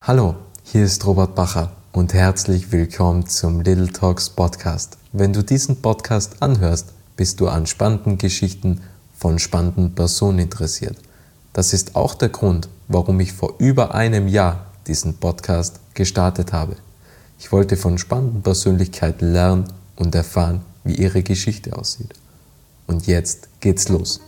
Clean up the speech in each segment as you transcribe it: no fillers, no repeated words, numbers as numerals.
Hallo, hier ist Robert Bacher und herzlich willkommen zum Little Talks Podcast. Wenn du diesen Podcast anhörst, bist du an spannenden Geschichten von spannenden Personen interessiert. Das ist auch der Grund, warum ich vor über einem Jahr diesen Podcast gestartet habe. Ich wollte von spannenden Persönlichkeiten lernen und erfahren, wie ihre Geschichte aussieht. Und jetzt geht's los.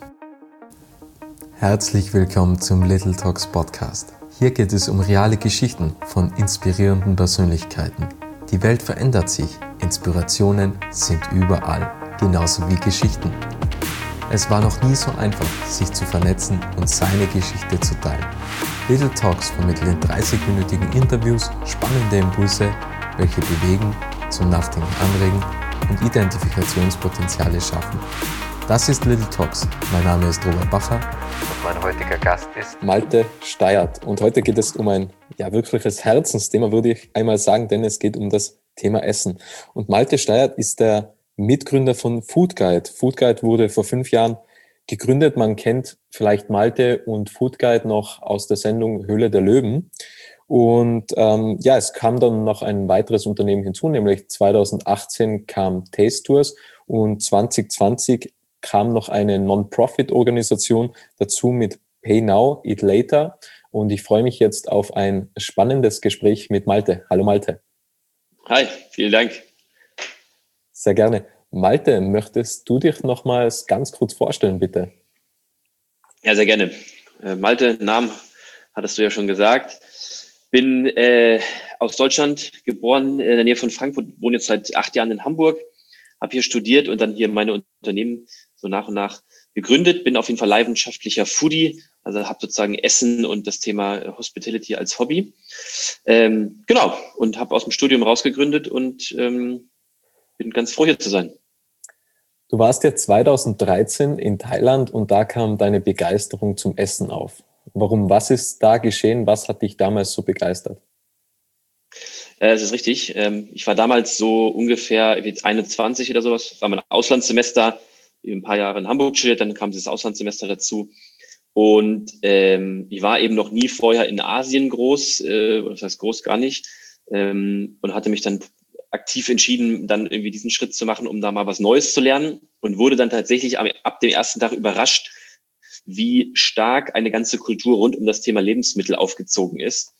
Herzlich willkommen zum Little Talks Podcast. Hier geht es um reale Geschichten von inspirierenden Persönlichkeiten. Die Welt verändert sich, Inspirationen sind überall, genauso wie Geschichten. Es war noch nie so einfach, sich zu vernetzen und seine Geschichte zu teilen. Little Talks vermitteln in 30-minütigen Interviews spannende Impulse, welche bewegen, zum Nachdenken anregen und Identifikationspotenziale schaffen. Das ist Little Talks. Mein Name ist Robert Bacher und mein heutiger Gast ist Malte Steyert. Und heute geht es um ein wirkliches Herzensthema, würde ich einmal sagen, denn es geht um das Thema Essen. Und Malte Steyert ist der Mitgründer von Food Guide. Food Guide wurde vor 5 Jahren gegründet. Man kennt vielleicht Malte und Food Guide noch aus der Sendung Höhle der Löwen. Und es kam dann noch ein weiteres Unternehmen hinzu, nämlich 2018 kam Taste Tours und 2020 kam noch eine Non-Profit-Organisation dazu mit Pay Now, Eat Later. Und ich freue mich jetzt auf ein spannendes Gespräch mit Malte. Hallo Malte. Hi, vielen Dank. Sehr gerne. Malte, möchtest du dich nochmals ganz kurz vorstellen, bitte? Ja, sehr gerne. Malte, Namen hattest du ja schon gesagt. Bin aus Deutschland geboren, in der Nähe von Frankfurt, wohne jetzt seit 8 Jahren in Hamburg, habe hier studiert und dann hier meine Unternehmen so nach und nach gegründet. Bin auf jeden Fall leidenschaftlicher Foodie, also habe sozusagen Essen und das Thema Hospitality als Hobby. Genau, und habe aus dem Studium rausgegründet und bin ganz froh, hier zu sein. Du warst ja 2013 in Thailand und da kam deine Begeisterung zum Essen auf. Warum? Was ist da geschehen? Was hat dich damals so begeistert? Das ist richtig. Ich war damals so ungefähr 21 oder sowas. Das war mein Auslandssemester, ein paar Jahre in Hamburg studiert, dann kam dieses Auslandssemester dazu. Und ich war eben noch nie vorher in Asien groß, oder das heißt groß gar nicht, und hatte mich dann aktiv entschieden, dann irgendwie diesen Schritt zu machen, um da mal was Neues zu lernen und wurde dann tatsächlich ab dem ersten Tag überrascht, wie stark eine ganze Kultur rund um das Thema Lebensmittel aufgezogen ist.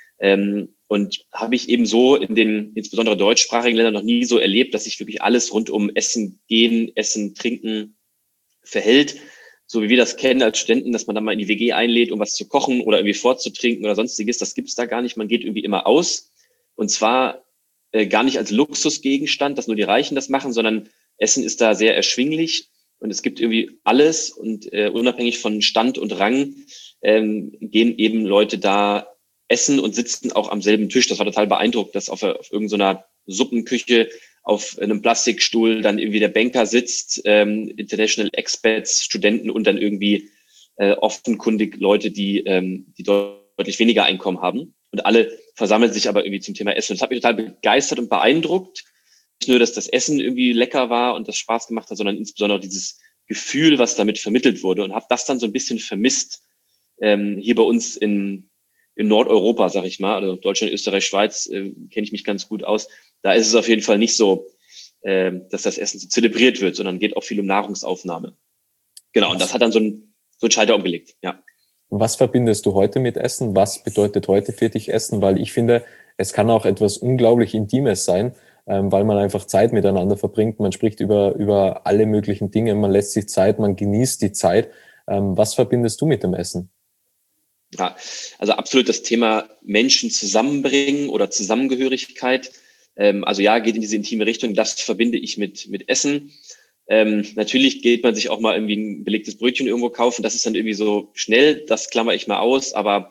Und habe ich eben so in den insbesondere deutschsprachigen Ländern noch nie so erlebt, dass sich wirklich alles rund um Essen gehen, Essen, Trinken verhält, so wie wir das kennen als Studenten, dass man dann mal in die WG einlädt, um was zu kochen oder irgendwie vorzutrinken oder sonstiges. Das gibt's da gar nicht. Man geht irgendwie immer aus. Und zwar gar nicht als Luxusgegenstand, dass nur die Reichen das machen, sondern Essen ist da sehr erschwinglich und es gibt irgendwie alles und unabhängig von Stand und Rang gehen eben Leute da essen und sitzen auch am selben Tisch. Das war total beeindruckend, dass auf irgendeiner Suppenküche auf einem Plastikstuhl dann irgendwie der Banker sitzt, International Expats, Studenten und dann irgendwie offenkundig Leute, die deutlich weniger Einkommen haben. Und alle versammeln sich aber irgendwie zum Thema Essen. Und das hat mich total begeistert und beeindruckt. Nicht nur, dass das Essen irgendwie lecker war und das Spaß gemacht hat, sondern insbesondere dieses Gefühl, was damit vermittelt wurde. Und habe das dann so ein bisschen vermisst hier bei uns in Nordeuropa, sag ich mal, also Deutschland, Österreich, Schweiz, kenne ich mich ganz gut aus. Da ist es auf jeden Fall nicht so, dass das Essen so zelebriert wird, sondern geht auch viel um Nahrungsaufnahme. Genau, und das hat dann so ein Schalter umgelegt, ja. Was verbindest du heute mit Essen? Was bedeutet heute für dich Essen? Weil ich finde, es kann auch etwas unglaublich Intimes sein, weil man einfach Zeit miteinander verbringt. Man spricht über alle möglichen Dinge, man lässt sich Zeit, man genießt die Zeit. Was verbindest du mit dem Essen? Ja, also absolut das Thema Menschen zusammenbringen oder Zusammengehörigkeit. Also ja, geht in diese intime Richtung. Das verbinde ich mit Essen. Natürlich geht man sich auch mal irgendwie ein belegtes Brötchen irgendwo kaufen. Das ist dann irgendwie so schnell. Das klammer ich mal aus. Aber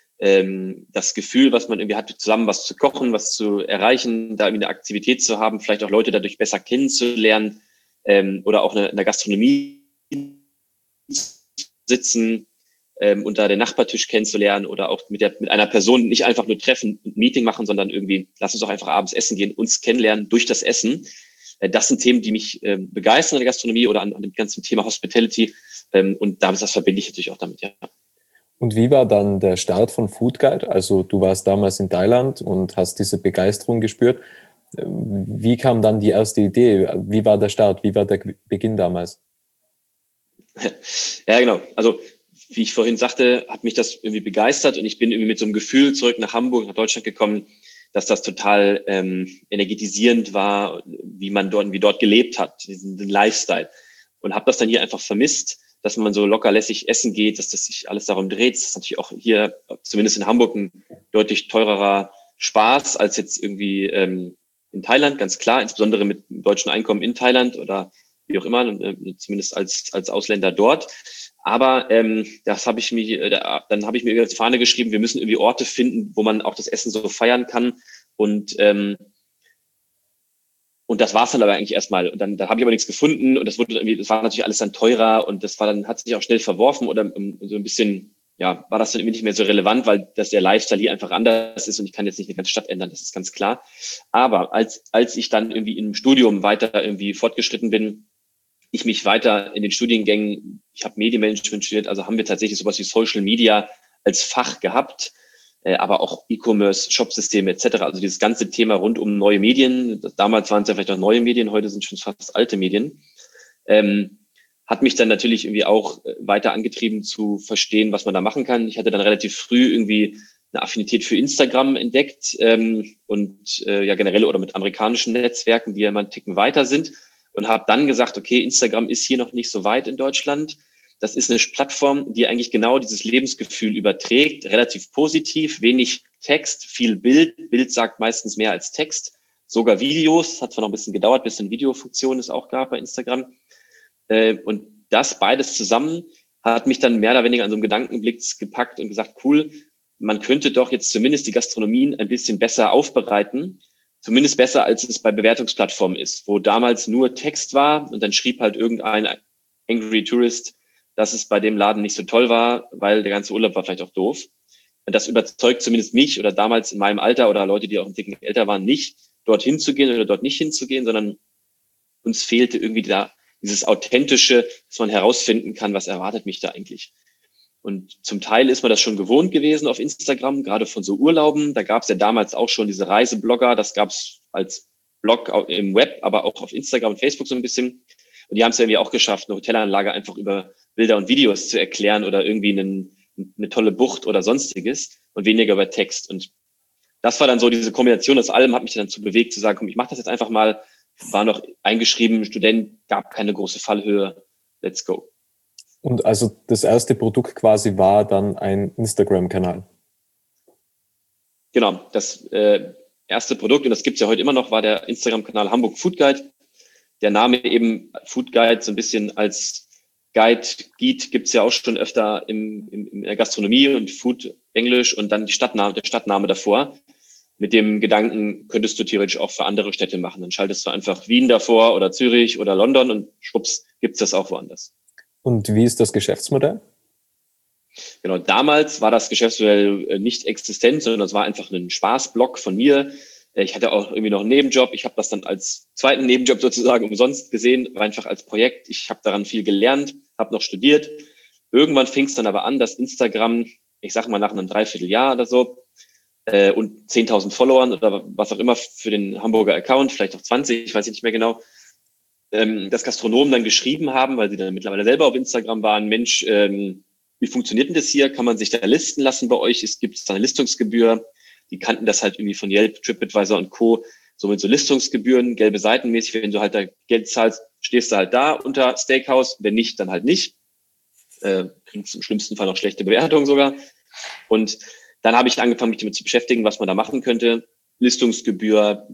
das Gefühl, was man irgendwie hat, zusammen was zu kochen, was zu erreichen, da irgendwie eine Aktivität zu haben, vielleicht auch Leute dadurch besser kennenzulernen oder auch in der Gastronomie sitzen, und da den Nachbartisch kennenzulernen oder auch mit einer Person nicht einfach nur treffen und ein Meeting machen, sondern irgendwie, lass uns doch einfach abends essen gehen, uns kennenlernen durch das Essen. Das sind Themen, die mich begeistern an der Gastronomie oder an dem ganzen Thema Hospitality. Und das verbinde ich natürlich auch damit, ja. Und wie war dann der Start von Food Guide? Also du warst damals in Thailand und hast diese Begeisterung gespürt. Wie kam dann die erste Idee? Wie war der Start? Wie war der Beginn damals? Ja, genau. Also wie ich vorhin sagte, hat mich das irgendwie begeistert und ich bin irgendwie mit so einem Gefühl zurück nach Hamburg, nach Deutschland gekommen, dass das total energetisierend war, wie dort gelebt hat, diesen Lifestyle. Und habe das dann hier einfach vermisst, dass man so locker lässig essen geht, dass das sich alles darum dreht. Das ist natürlich auch hier, zumindest in Hamburg, ein deutlich teurerer Spaß als jetzt irgendwie in Thailand, ganz klar, insbesondere mit dem deutschen Einkommen in Thailand oder wie auch immer, zumindest als Ausländer dort. Aber das habe ich mir, dann habe ich mir auf die Fahne geschrieben, wir müssen irgendwie Orte finden, wo man auch das Essen so feiern kann. Und das war es dann aber eigentlich erstmal. Und dann habe ich aber nichts gefunden und das war natürlich alles dann teurer und hat sich auch schnell verworfen oder so ein bisschen, ja, war das dann irgendwie nicht mehr so relevant, weil der Lifestyle hier einfach anders ist und ich kann jetzt nicht eine ganze Stadt ändern, das ist ganz klar. Aber als ich dann irgendwie im Studium weiter irgendwie fortgeschritten bin, ich mich weiter in den Studiengängen, ich habe Medienmanagement studiert, also haben wir tatsächlich sowas wie Social Media als Fach gehabt, aber auch E-Commerce, Shopsysteme etc. Also dieses ganze Thema rund um neue Medien, damals waren es ja vielleicht noch neue Medien, heute sind schon fast alte Medien, hat mich dann natürlich irgendwie auch weiter angetrieben zu verstehen, was man da machen kann. Ich hatte dann relativ früh irgendwie eine Affinität für Instagram entdeckt und ja generell oder mit amerikanischen Netzwerken, die ja immer einen Ticken weiter sind. Und habe dann gesagt, okay, Instagram ist hier noch nicht so weit in Deutschland. Das ist eine Plattform, die eigentlich genau dieses Lebensgefühl überträgt, relativ positiv, wenig Text, viel Bild. Bild sagt meistens mehr als Text, sogar Videos. Hat zwar noch ein bisschen gedauert, bis es eine Videofunktion es auch gab bei Instagram. Und das beides zusammen hat mich dann mehr oder weniger an so einem Gedankenblick gepackt und gesagt, cool, man könnte doch jetzt zumindest die Gastronomien ein bisschen besser aufbereiten. Zumindest besser, als es bei Bewertungsplattformen ist, wo damals nur Text war und dann schrieb halt irgendein Angry Tourist, dass es bei dem Laden nicht so toll war, weil der ganze Urlaub war vielleicht auch doof. Und das überzeugt zumindest mich oder damals in meinem Alter oder Leute, die auch ein Ticken älter waren, nicht dorthin zu gehen oder dort nicht hinzugehen, sondern uns fehlte irgendwie da dieses Authentische, dass man herausfinden kann, was erwartet mich da eigentlich. Und zum Teil ist man das schon gewohnt gewesen auf Instagram, gerade von so Urlauben. Da gab es ja damals auch schon diese Reiseblogger. Das gab es als Blog im Web, aber auch auf Instagram und Facebook so ein bisschen. Und die haben es ja irgendwie auch geschafft, eine Hotelanlage einfach über Bilder und Videos zu erklären oder irgendwie eine tolle Bucht oder sonstiges und weniger über Text. Und das war dann so diese Kombination aus allem, hat mich dann dazu bewegt zu sagen, komm, ich mache das jetzt einfach mal. War noch eingeschrieben, Student, gab keine große Fallhöhe. Let's go. Und also das erste Produkt quasi war dann ein Instagram-Kanal. Genau, das erste Produkt, und das gibt's ja heute immer noch, war der Instagram-Kanal Hamburg Food Guide. Der Name eben Food Guide, so ein bisschen als Guide gibt's ja auch schon öfter in der Gastronomie und Food Englisch und dann der Stadtname davor. Mit dem Gedanken könntest du theoretisch auch für andere Städte machen. Dann schaltest du einfach Wien davor oder Zürich oder London und schwupps, gibt's das auch woanders. Und wie ist das Geschäftsmodell? Genau, damals war das Geschäftsmodell nicht existent, sondern es war einfach ein Spaßblock von mir. Ich hatte auch irgendwie noch einen Nebenjob. Ich habe das dann als zweiten Nebenjob sozusagen umsonst gesehen, einfach als Projekt. Ich habe daran viel gelernt, habe noch studiert. Irgendwann fing es dann aber an, dass Instagram, ich sage mal nach einem Dreivierteljahr oder so, und 10.000 Followern oder was auch immer für den Hamburger Account, vielleicht auch 20, ich weiß nicht mehr genau, dass Gastronomen dann geschrieben haben, weil sie dann mittlerweile selber auf Instagram waren, Mensch, wie funktioniert denn das hier? Kann man sich da listen lassen bei euch? Es gibt eine Listungsgebühr. Die kannten das halt irgendwie von Yelp, TripAdvisor und Co. So mit so Listungsgebühren, gelbe Seiten mäßig. Wenn du halt da Geld zahlst, stehst du halt da unter Steakhouse. Wenn nicht, dann halt nicht. Kriegst im schlimmsten Fall noch schlechte Bewertungen sogar. Und dann habe ich angefangen, mich damit zu beschäftigen, was man da machen könnte. Listungsgebühr,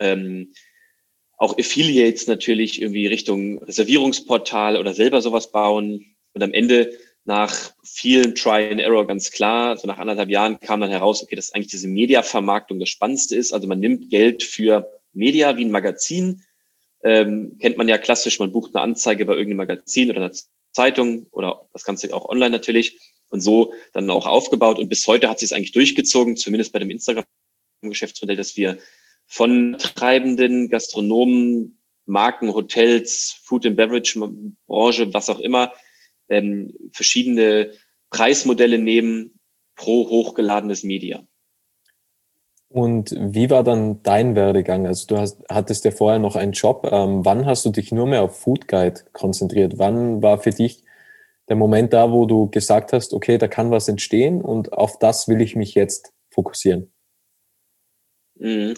auch Affiliates natürlich irgendwie Richtung Reservierungsportal oder selber sowas bauen. Und am Ende nach vielen Try and Error ganz klar, so nach 1,5 Jahren kam dann heraus, okay, dass eigentlich diese Media-Vermarktung das Spannendste ist. Also man nimmt Geld für Media wie ein Magazin, kennt man ja klassisch, man bucht eine Anzeige bei irgendeinem Magazin oder einer Zeitung oder das Ganze auch online natürlich und so dann auch aufgebaut. Und bis heute hat sich es eigentlich durchgezogen, zumindest bei dem Instagram-Geschäftsmodell, dass wir von treibenden Gastronomen, Marken, Hotels, Food and Beverage Branche, was auch immer, verschiedene Preismodelle nehmen pro hochgeladenes Media. Und wie war dann dein Werdegang? Also hattest ja vorher noch einen Job. Wann hast du dich nur mehr auf Food Guide konzentriert? Wann war für dich der Moment da, wo du gesagt hast, okay, da kann was entstehen und auf das will ich mich jetzt fokussieren? Mhm.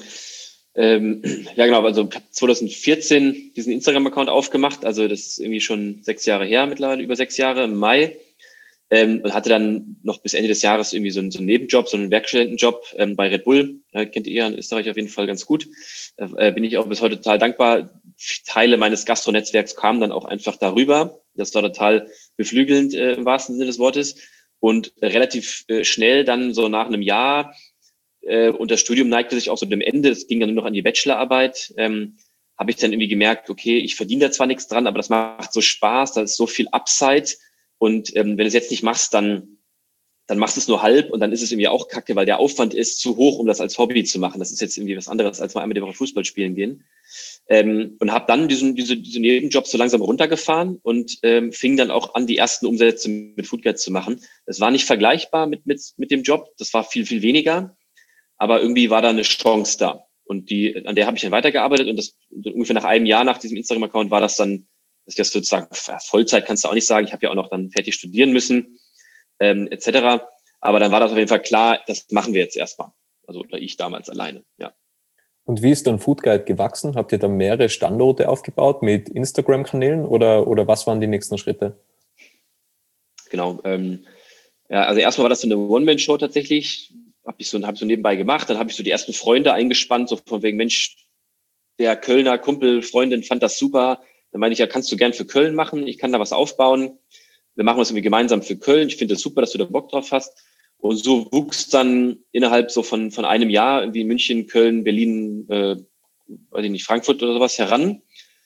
Ja, genau. Also ich habe 2014 diesen Instagram-Account aufgemacht. Also das ist irgendwie schon 6 Jahre her, mittlerweile über 6 Jahre im Mai. Und hatte dann noch bis Ende des Jahres irgendwie so einen Nebenjob, so einen Werkstudentenjob bei Red Bull. Kennt ihr in Österreich auf jeden Fall ganz gut. Bin ich auch bis heute total dankbar. Teile meines Gastronetzwerks kamen dann auch einfach darüber. Das war total beflügelnd im wahrsten Sinne des Wortes. Und relativ schnell dann so nach einem Jahr und das Studium neigte sich auch so dem Ende, es ging dann nur noch an die Bachelorarbeit, habe ich dann irgendwie gemerkt, okay, ich verdiene da zwar nichts dran, aber das macht so Spaß, da ist so viel Upside. Und wenn du es jetzt nicht machst, dann machst du es nur halb und dann ist es irgendwie auch kacke, weil der Aufwand ist zu hoch, um das als Hobby zu machen. Das ist jetzt irgendwie was anderes, als mal einmal die Woche Fußball spielen gehen. Und habe dann diese Nebenjobs so langsam runtergefahren und fing dann auch an, die ersten Umsätze mit Food Guide zu machen. Das war nicht vergleichbar mit dem Job, das war viel, viel weniger, aber irgendwie war da eine Chance da. Und an der habe ich dann weitergearbeitet und das ungefähr nach einem Jahr nach diesem Instagram-Account war das dann, dass ich das sozusagen, Vollzeit kannst du auch nicht sagen, ich habe ja auch noch dann fertig studieren müssen, etc. Aber dann war das auf jeden Fall klar, das machen wir jetzt erstmal. Also oder ich damals alleine, ja. Und wie ist dann Food Guide gewachsen? Habt ihr da mehrere Standorte aufgebaut mit Instagram-Kanälen oder was waren die nächsten Schritte? Genau. Ja, also erstmal war das so eine One-Man-Show tatsächlich. Hab ich so nebenbei gemacht. Dann habe ich so die ersten Freunde eingespannt, so von wegen, Mensch, der Kölner Kumpel, Freundin fand das super. Dann meine ich, ja, kannst du gern für Köln machen. Ich kann da was aufbauen. Wir machen das irgendwie gemeinsam für Köln. Ich finde das super, dass du da Bock drauf hast. Und so wuchs dann innerhalb so von einem Jahr irgendwie München, Köln, Berlin, weiß ich nicht, Frankfurt oder sowas heran.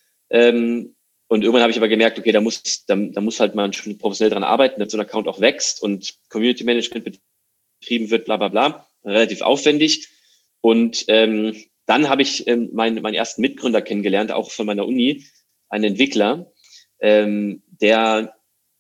Und irgendwann habe ich aber gemerkt, okay, da muss halt man schon professionell dran arbeiten, dass so ein Account auch wächst und Community Management betrieben wird, bla bla bla. Relativ aufwendig. Und dann habe ich meinen ersten Mitgründer kennengelernt, auch von meiner Uni, einen Entwickler, der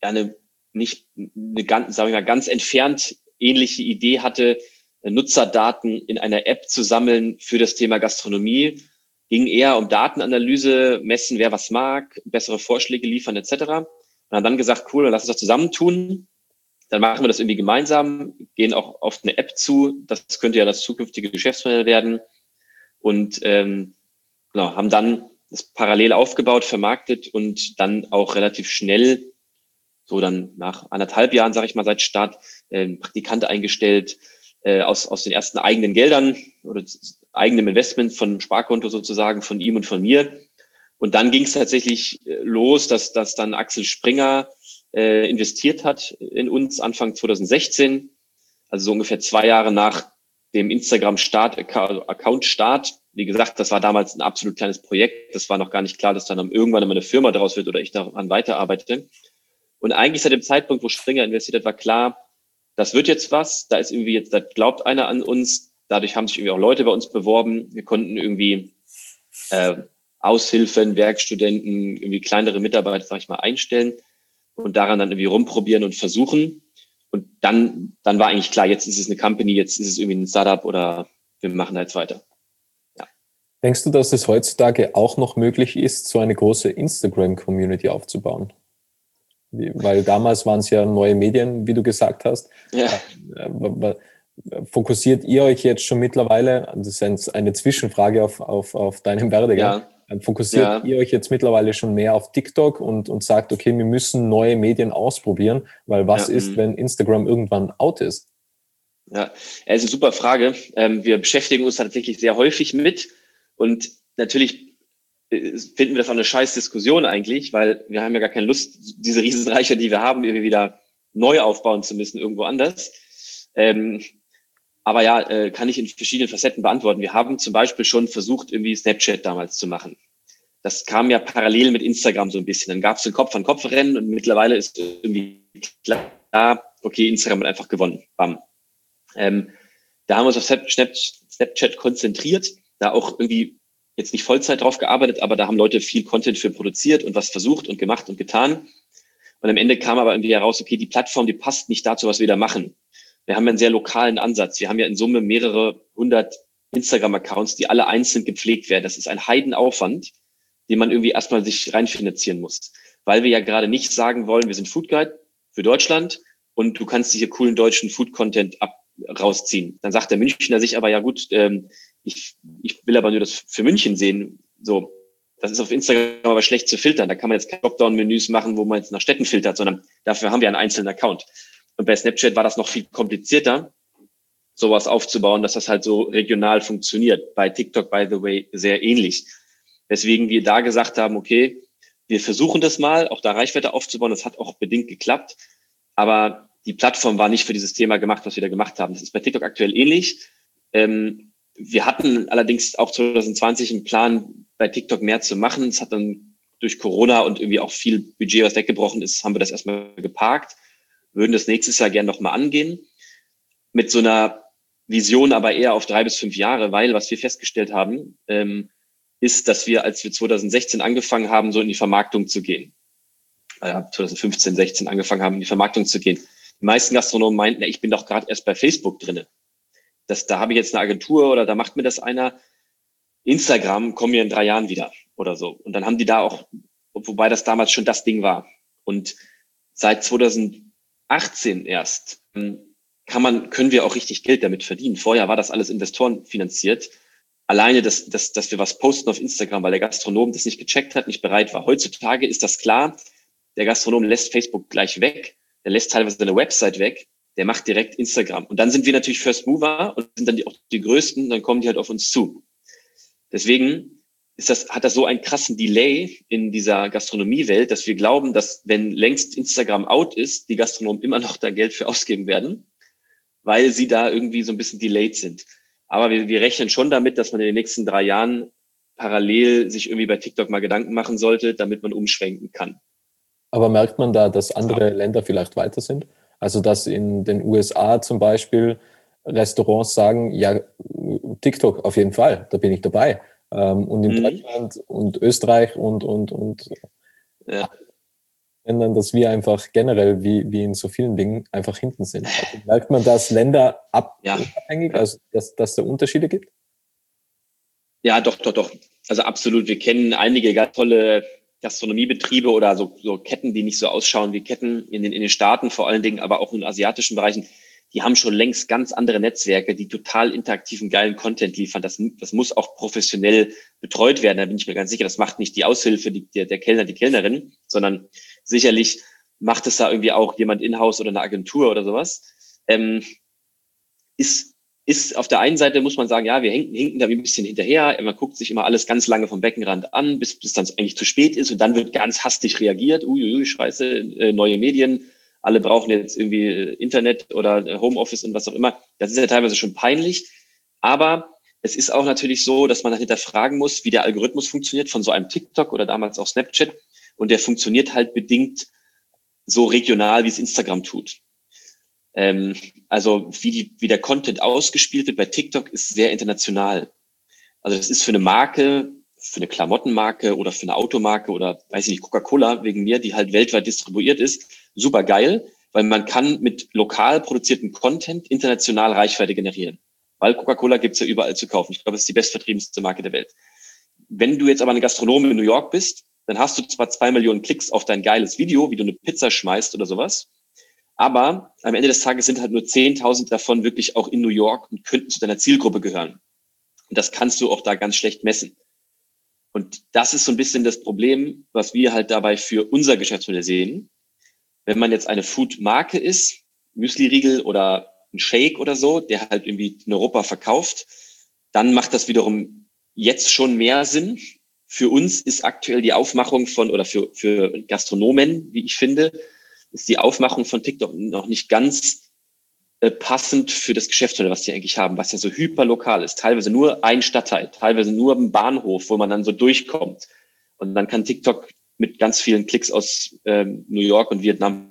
ganz entfernt ähnliche Idee hatte, Nutzerdaten in einer App zu sammeln für das Thema Gastronomie. Ging eher um Datenanalyse, messen, wer was mag, bessere Vorschläge liefern etc. Und haben dann gesagt, cool, dann lass uns das zusammentun. Dann machen wir das irgendwie gemeinsam, gehen auch auf eine App zu. Das könnte ja das zukünftige Geschäftsmodell werden. Und haben dann das parallel aufgebaut, vermarktet und dann auch relativ schnell, so dann nach 1,5 Jahren, sage ich mal, seit Start, Praktikant eingestellt, aus den ersten eigenen Geldern oder eigenem Investment von Sparkonto sozusagen, von ihm und von mir. Und dann ging es tatsächlich los, dass dann Axel Springer investiert hat in uns Anfang 2016, also so ungefähr 2 Jahre nach dem Instagram-Account-Start. Wie gesagt, das war damals ein absolut kleines Projekt. Das war noch gar nicht klar, dass dann irgendwann einmal eine Firma daraus wird oder ich daran weiterarbeite. Und eigentlich seit dem Zeitpunkt, wo Springer investiert hat, war klar, das wird jetzt was. Da ist irgendwie jetzt, da glaubt einer an uns. Dadurch haben sich irgendwie auch Leute bei uns beworben. Wir konnten irgendwie Aushilfen, Werkstudenten, irgendwie kleinere Mitarbeiter, sag ich mal, einstellen und daran dann irgendwie rumprobieren und versuchen. Und dann war eigentlich klar, jetzt ist es eine Company, jetzt ist es irgendwie ein Startup oder wir machen da jetzt weiter. Ja. Denkst du, dass es heutzutage auch noch möglich ist, so eine große Instagram-Community aufzubauen? Weil damals waren es ja neue Medien, wie du gesagt hast. Ja. Fokussiert ihr euch jetzt schon mittlerweile, das ist eine Zwischenfrage auf deinem Werdegang, fokussiert ihr euch jetzt mittlerweile schon mehr auf TikTok und sagt, okay, wir müssen neue Medien ausprobieren, weil was ist, wenn Instagram irgendwann out ist? Ja, es ist eine super Frage. Wir beschäftigen uns tatsächlich sehr häufig mit und natürlich finden wir das auch eine scheiß Diskussion eigentlich, weil wir haben ja gar keine Lust, diese Riesenreiche, die wir haben, irgendwie wieder neu aufbauen zu müssen irgendwo anders. Aber ja, kann ich in verschiedenen Facetten beantworten. Wir haben zum Beispiel schon versucht, irgendwie Snapchat damals zu machen. Das kam ja parallel mit Instagram so ein bisschen. Dann gab es ein Kopf-an-Kopf-Rennen und mittlerweile ist irgendwie klar, okay, Instagram hat einfach gewonnen. Bam. Da haben wir uns auf Snapchat konzentriert, da auch irgendwie jetzt nicht Vollzeit drauf gearbeitet, aber da haben Leute viel Content für produziert und was versucht und gemacht und getan. Und am Ende kam aber irgendwie heraus, okay, die Plattform, die passt nicht dazu, was wir da machen. Wir haben einen sehr lokalen Ansatz. Wir haben ja in Summe mehrere hundert Instagram-Accounts, die alle einzeln gepflegt werden. Das ist ein Heidenaufwand, den man irgendwie erstmal sich reinfinanzieren muss. Weil wir ja gerade nicht sagen wollen, wir sind Food Guide für Deutschland und du kannst dir hier coolen deutschen Food-Content rausziehen. Dann sagt der Münchner sich aber, ja gut, ich will aber nur das für München sehen. So, das ist auf Instagram aber schlecht zu filtern. Da kann man jetzt keine Dropdown-Menüs machen, wo man jetzt nach Städten filtert, sondern dafür haben wir einen einzelnen Account. Und bei Snapchat war das noch viel komplizierter, sowas aufzubauen, dass das halt so regional funktioniert. Bei TikTok, by the way, sehr ähnlich. Deswegen wir da gesagt haben, okay, wir versuchen das mal, auch da Reichweite aufzubauen. Das hat auch bedingt geklappt. Aber die Plattform war nicht für dieses Thema gemacht, was wir da gemacht haben. Das ist bei TikTok aktuell ähnlich. Wir hatten allerdings auch 2020 einen Plan, bei TikTok mehr zu machen. Es hat dann durch Corona und irgendwie auch viel Budget, was weggebrochen ist, haben wir das erstmal geparkt. Würden das nächstes Jahr gerne nochmal angehen. Mit so einer Vision aber eher auf 3 bis 5 Jahre, weil was wir festgestellt haben, ist, dass wir, als wir 2016 angefangen haben, so in die Vermarktung zu gehen, 2015, 16 angefangen haben, in die Vermarktung zu gehen. Die meisten Gastronomen meinten, ich bin doch gerade erst bei Facebook drinne. Da habe ich jetzt eine Agentur oder da macht mir das einer. Instagram kommen wir in 3 Jahren wieder oder so. Und dann haben die da auch, wobei das damals schon das Ding war. Und seit 2018 erst können wir auch richtig Geld damit verdienen. Vorher war das alles Investoren finanziert. Alleine, dass wir was posten auf Instagram, weil der Gastronom das nicht gecheckt hat, nicht bereit war. Heutzutage ist das klar. Der Gastronom lässt Facebook gleich weg. Der lässt teilweise eine Website weg. Der macht direkt Instagram. Und dann sind wir natürlich First Mover und sind dann auch die Größten. Dann kommen die halt auf uns zu. Deswegen hat das so einen krassen Delay in dieser Gastronomiewelt, dass wir glauben, dass wenn längst Instagram out ist, die Gastronomen immer noch da Geld für ausgeben werden, weil sie da irgendwie so ein bisschen delayed sind. Aber wir rechnen schon damit, dass man in den nächsten 3 Jahren parallel sich irgendwie bei TikTok mal Gedanken machen sollte, damit man umschwenken kann. Aber merkt man da, dass andere Länder vielleicht weiter sind? Also dass in den USA zum Beispiel Restaurants sagen, ja, TikTok auf jeden Fall, da bin ich dabei. Und in Deutschland und Österreich und Ländern, dass wir einfach generell, wie in so vielen Dingen, einfach hinten sind. Also merkt man das Länder abhängig, also dass da Unterschiede gibt? Ja, doch. Also absolut. Wir kennen einige ganz tolle Gastronomiebetriebe oder so Ketten, die nicht so ausschauen wie Ketten in den Staaten vor allen Dingen, aber auch in asiatischen Bereichen. Die haben schon längst ganz andere Netzwerke, die total interaktiven, geilen Content liefern. Das muss auch professionell betreut werden. Da bin ich mir ganz sicher. Das macht nicht die Aushilfe, der Kellner, die Kellnerin, sondern sicherlich macht es da irgendwie auch jemand in-house oder eine Agentur oder sowas. Ist auf der einen Seite, muss man sagen, ja, wir hinken da ein bisschen hinterher. Man guckt sich immer alles ganz lange vom Beckenrand an, bis dann eigentlich zu spät ist. Und dann wird ganz hastig reagiert. Scheiße, neue Medien. Alle brauchen jetzt irgendwie Internet oder Homeoffice und was auch immer. Das ist ja teilweise schon peinlich. Aber es ist auch natürlich so, dass man dann hinterfragen muss, wie der Algorithmus funktioniert von so einem TikTok oder damals auch Snapchat. Und der funktioniert halt bedingt so regional, wie es Instagram tut. Also wie der Content ausgespielt wird bei TikTok ist sehr international. Also das ist für eine Marke, für eine Klamottenmarke oder für eine Automarke oder weiß ich nicht, Coca-Cola wegen mir, die halt weltweit distribuiert ist, super geil, weil man kann mit lokal produziertem Content international Reichweite generieren. Weil Coca-Cola gibt's ja überall zu kaufen. Ich glaube, es ist die bestvertriebenste Marke der Welt. Wenn du jetzt aber eine Gastronomin in New York bist, dann hast du zwar 2 Millionen Klicks auf dein geiles Video, wie du eine Pizza schmeißt oder sowas, aber am Ende des Tages sind halt nur 10.000 davon wirklich auch in New York und könnten zu deiner Zielgruppe gehören. Und das kannst du auch da ganz schlecht messen. Und das ist so ein bisschen das Problem, was wir halt dabei für unser Geschäftsmodell sehen. Wenn man jetzt eine Food-Marke ist, Müsli-Riegel oder ein Shake oder so, der halt irgendwie in Europa verkauft, dann macht das wiederum jetzt schon mehr Sinn. Für uns ist aktuell die Aufmachung oder für Gastronomen, wie ich finde, ist die Aufmachung von TikTok noch nicht ganz passend für das Geschäftsmodell, was die eigentlich haben, was ja so hyperlokal ist. Teilweise nur ein Stadtteil, teilweise nur ein Bahnhof, wo man dann so durchkommt. Und dann kann TikTok mit ganz vielen Klicks aus New York und Vietnam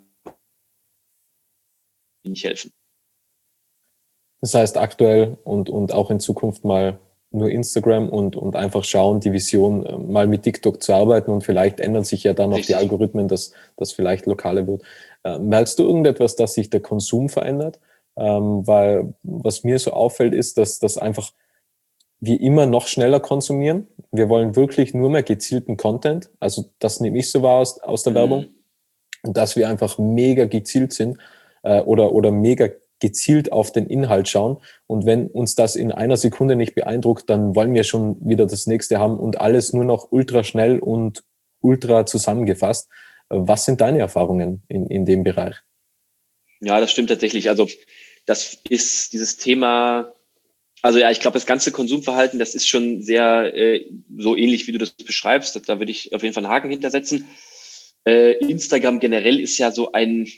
nicht helfen. Das heißt aktuell und auch in Zukunft mal nur Instagram und einfach schauen, die Vision mal mit TikTok zu arbeiten und vielleicht ändern sich ja dann auch die Algorithmen, dass das vielleicht lokaler wird. Merkst du irgendetwas, dass sich der Konsum verändert? Weil was mir so auffällt, ist, dass das einfach wir immer noch schneller konsumieren. Wir wollen wirklich nur mehr gezielten Content. Also das nehme ich so wahr aus der Werbung. Und dass wir einfach mega gezielt sind oder mega gezielt auf den Inhalt schauen. Und wenn uns das in einer Sekunde nicht beeindruckt, dann wollen wir schon wieder das nächste haben und alles nur noch ultra schnell und ultra zusammengefasst. Was sind deine Erfahrungen in dem Bereich? Ja, das stimmt tatsächlich. Also das ist dieses Thema, also ja, ich glaube, das ganze Konsumverhalten, das ist schon sehr so ähnlich, wie du das beschreibst. Da würde ich auf jeden Fall einen Haken hintersetzen. Instagram generell ist ja so ein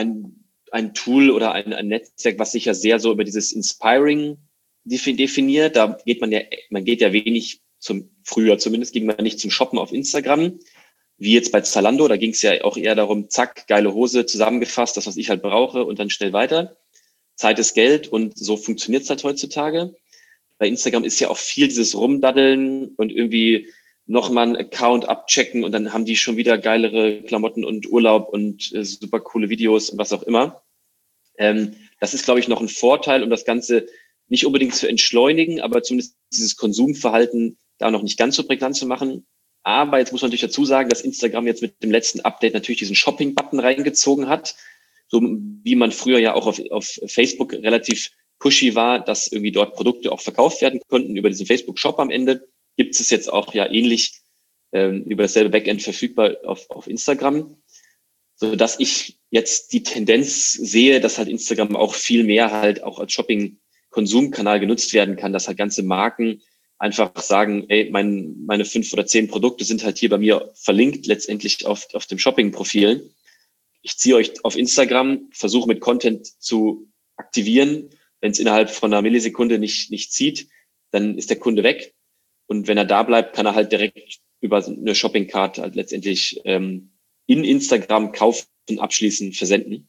Tool oder ein Netzwerk, was sich ja sehr so über dieses Inspiring definiert. Da geht man geht ja wenig früher zumindest ging man nicht zum Shoppen auf Instagram, wie jetzt bei Zalando. Da ging es ja auch eher darum, zack, geile Hose zusammengefasst, das, was ich halt brauche und dann schnell weiter. Zeit ist Geld und so funktioniert es halt heutzutage. Bei Instagram ist ja auch viel dieses Rumdaddeln und irgendwie nochmal einen Account abchecken und dann haben die schon wieder geilere Klamotten und Urlaub und super coole Videos und was auch immer. Das ist, glaube ich, noch ein Vorteil, um das Ganze nicht unbedingt zu entschleunigen, aber zumindest dieses Konsumverhalten da noch nicht ganz so prägnant zu machen. Aber jetzt muss man natürlich dazu sagen, dass Instagram jetzt mit dem letzten Update natürlich diesen Shopping-Button reingezogen hat, so wie man früher ja auch auf Facebook relativ pushy war, dass irgendwie dort Produkte auch verkauft werden konnten über diesen Facebook-Shop am Ende. Gibt es jetzt auch ja ähnlich über dasselbe Backend verfügbar auf Instagram, so dass ich jetzt die Tendenz sehe, dass halt Instagram auch viel mehr halt auch als Shopping-Konsumkanal genutzt werden kann, dass halt ganze Marken einfach sagen, ey, meine 5 oder 10 Produkte sind halt hier bei mir verlinkt, letztendlich auf dem Shopping-Profil. Ich ziehe euch auf Instagram, versuche mit Content zu aktivieren. Wenn es innerhalb von einer Millisekunde nicht zieht, dann ist der Kunde weg. Und wenn er da bleibt, kann er halt direkt über eine Shopping-Card halt letztendlich in Instagram kaufen, abschließen, versenden.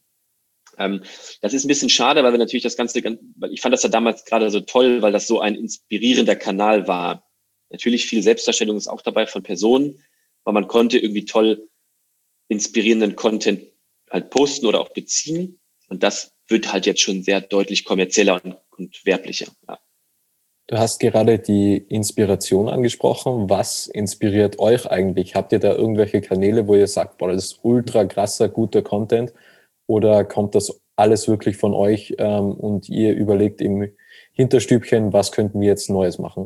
Das ist ein bisschen schade, weil wir natürlich das Ganze, weil ich fand das ja damals gerade so toll, weil das so ein inspirierender Kanal war. Natürlich viel Selbstdarstellung ist auch dabei von Personen, weil man konnte irgendwie toll inspirierenden Content halt posten oder auch beziehen. Und das wird halt jetzt schon sehr deutlich kommerzieller und werblicher. Ja. Du hast gerade die Inspiration angesprochen. Was inspiriert euch eigentlich? Habt ihr da irgendwelche Kanäle, wo ihr sagt, boah, das ist ultra krasser, guter Content? Oder kommt das alles wirklich von euch und ihr überlegt im Hinterstübchen, was könnten wir jetzt Neues machen?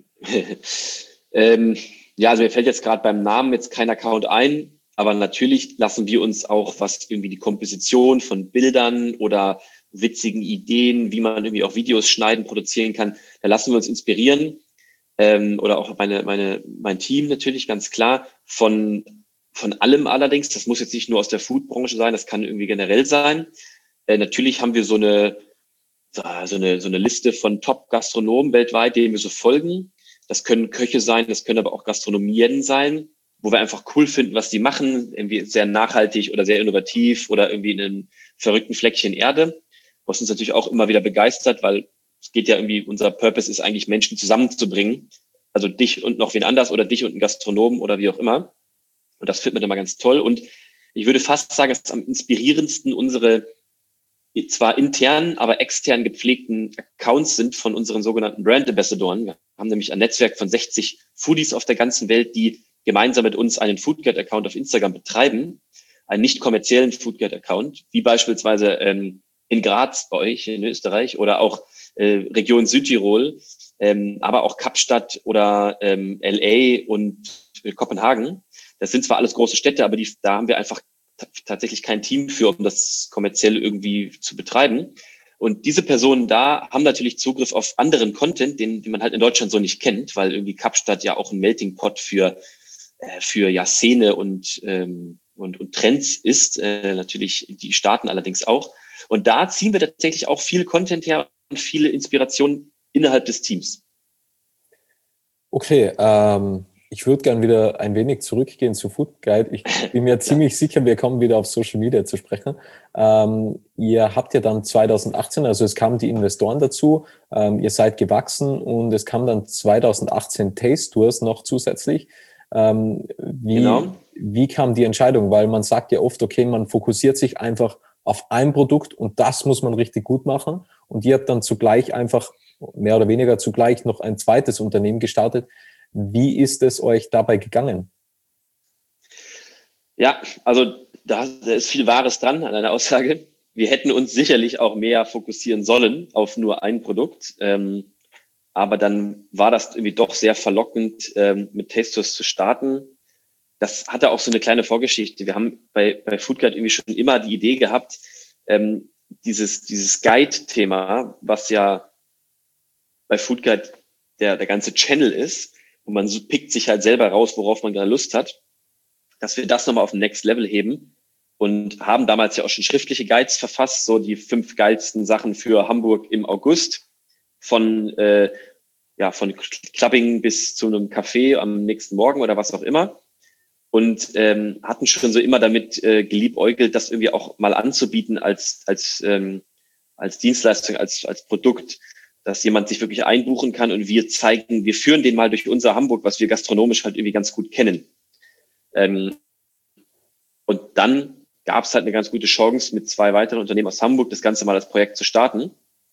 Ja, also mir fällt jetzt gerade beim Namen jetzt kein Account ein, aber natürlich lassen wir uns auch, was irgendwie die Komposition von Bildern oder witzigen Ideen, wie man irgendwie auch Videos schneiden, produzieren kann, da lassen wir uns inspirieren. Oder auch mein Team natürlich, ganz klar, von allem allerdings. Das muss jetzt nicht nur aus der Foodbranche sein, das kann irgendwie generell sein. Natürlich haben wir so eine Liste von Top-Gastronomen weltweit, denen wir so folgen. Das können Köche sein, das können aber auch Gastronomien sein, wo wir einfach cool finden, was die machen, irgendwie sehr nachhaltig oder sehr innovativ oder irgendwie in einem verrückten Fleckchen Erde, was uns natürlich auch immer wieder begeistert, weil es geht ja irgendwie, unser Purpose ist eigentlich, Menschen zusammenzubringen. Also dich und noch wen anders oder dich und einen Gastronomen oder wie auch immer. Und das findet man immer ganz toll. Und ich würde fast sagen, dass am inspirierendsten unsere zwar intern, aber extern gepflegten Accounts sind von unseren sogenannten Brand Ambassadoren. Wir haben nämlich ein Netzwerk von 60 Foodies auf der ganzen Welt, die gemeinsam mit uns einen Foodguide-Account auf Instagram betreiben, einen nicht kommerziellen Foodguide-Account, wie beispielsweise in Graz bei euch in Österreich oder auch Region Südtirol, aber auch Kapstadt oder LA und Kopenhagen. Das sind zwar alles große Städte, aber da haben wir einfach tatsächlich kein Team für, um das kommerziell irgendwie zu betreiben. Und diese Personen da haben natürlich Zugriff auf anderen Content, den man halt in Deutschland so nicht kennt, weil irgendwie Kapstadt ja auch ein Melting Pot für ja Szene und Trends ist, natürlich die Staaten allerdings auch. Und da ziehen wir tatsächlich auch viel Content her und viele Inspirationen innerhalb des Teams. Okay, Ich würde gern wieder ein wenig zurückgehen zu Food Guide. Ich bin mir ziemlich sicher, wir kommen wieder auf Social Media zu sprechen. Ihr habt ja dann 2018, also es kamen die Investoren dazu, ihr seid gewachsen und es kam dann 2018 Taste Tours noch zusätzlich. Genau. Wie kam die Entscheidung? Weil man sagt ja oft, okay, man fokussiert sich einfach auf ein Produkt und das muss man richtig gut machen. Und ihr habt dann zugleich einfach, mehr oder weniger zugleich, noch ein zweites Unternehmen gestartet. Wie ist es euch dabei gegangen? Ja, also da ist viel Wahres dran an einer Aussage. Wir hätten uns sicherlich auch mehr fokussieren sollen auf nur ein Produkt. Aber dann war das irgendwie doch sehr verlockend, mit Tasters zu starten. Das hatte auch so eine kleine Vorgeschichte. Wir haben bei Foodguide irgendwie schon immer die Idee gehabt, dieses Guide-Thema, was ja bei Foodguide der ganze Channel ist, und man pickt sich halt selber raus, worauf man gerade Lust hat, dass wir das nochmal auf den Next Level heben und haben damals ja auch schon schriftliche Guides verfasst, so die 5 geilsten Sachen für Hamburg im August, von Clubbing bis zu einem Café am nächsten Morgen oder was auch immer, und hatten schon so immer damit geliebäugelt, das irgendwie auch mal anzubieten als Dienstleistung, als Produkt, dass jemand sich wirklich einbuchen kann und wir führen den mal durch unser Hamburg, was wir gastronomisch halt irgendwie ganz gut kennen. Und dann gab es halt eine ganz gute Chance, mit 2 weiteren Unternehmen aus Hamburg das Ganze mal als Projekt zu starten.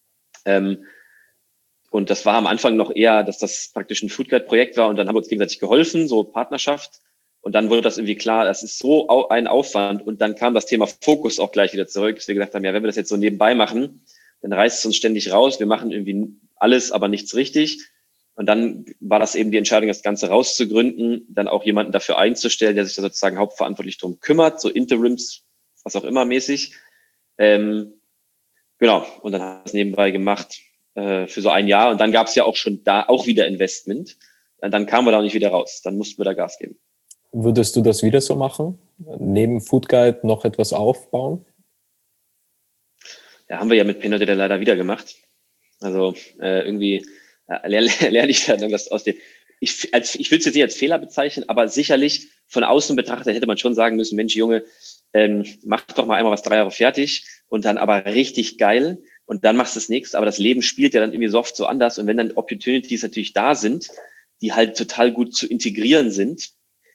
Und das war am Anfang noch eher, dass das praktisch ein Foodguide-Projekt war und dann haben wir uns gegenseitig geholfen, so Partnerschaft. Und dann wurde das irgendwie klar, das ist so ein Aufwand. Und dann kam das Thema Fokus auch gleich wieder zurück, dass wir gesagt haben, ja, wenn wir das jetzt so nebenbei machen, dann reißt es uns ständig raus. Wir machen irgendwie alles, aber nichts richtig. Und dann war das eben die Entscheidung, das Ganze rauszugründen, dann auch jemanden dafür einzustellen, der sich da sozusagen hauptverantwortlich drum kümmert, so Interims, was auch immer mäßig. Genau. Und dann haben wir es nebenbei gemacht für so ein Jahr. Und dann gab es ja auch schon da auch wieder Investment. Und dann kamen wir da auch nicht wieder raus. Dann mussten wir da Gas geben. Würdest du das wieder so machen? Neben Food Guide noch etwas aufbauen? Ja, haben wir ja mit Penalty leider wieder gemacht. Also irgendwie lerne ich da irgendwas aus dem. Ich will es jetzt nicht als Fehler bezeichnen, aber sicherlich von außen betrachtet hätte man schon sagen müssen, Mensch, Junge, mach doch mal einmal was 3 Jahre fertig und dann aber richtig geil und dann machst du das nächste. Aber das Leben spielt ja dann irgendwie so oft so anders. Und wenn dann Opportunities natürlich da sind, die halt total gut zu integrieren sind,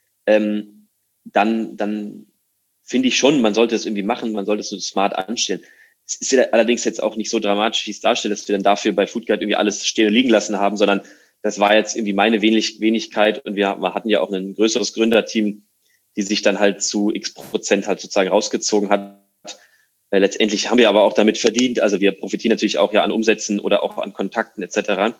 dann finde ich schon, man sollte es irgendwie machen, man sollte es so smart anstellen. Es ist ja allerdings jetzt auch nicht so dramatisch, wie es darstellt, dass wir dann dafür bei Foodguide irgendwie alles stehen und liegen lassen haben, sondern das war jetzt irgendwie meine Wenigkeit und wir hatten ja auch ein größeres Gründerteam, die sich dann halt zu x% halt sozusagen rausgezogen hat. Letztendlich haben wir aber auch damit verdient, also wir profitieren natürlich auch ja an Umsätzen oder auch an Kontakten etc.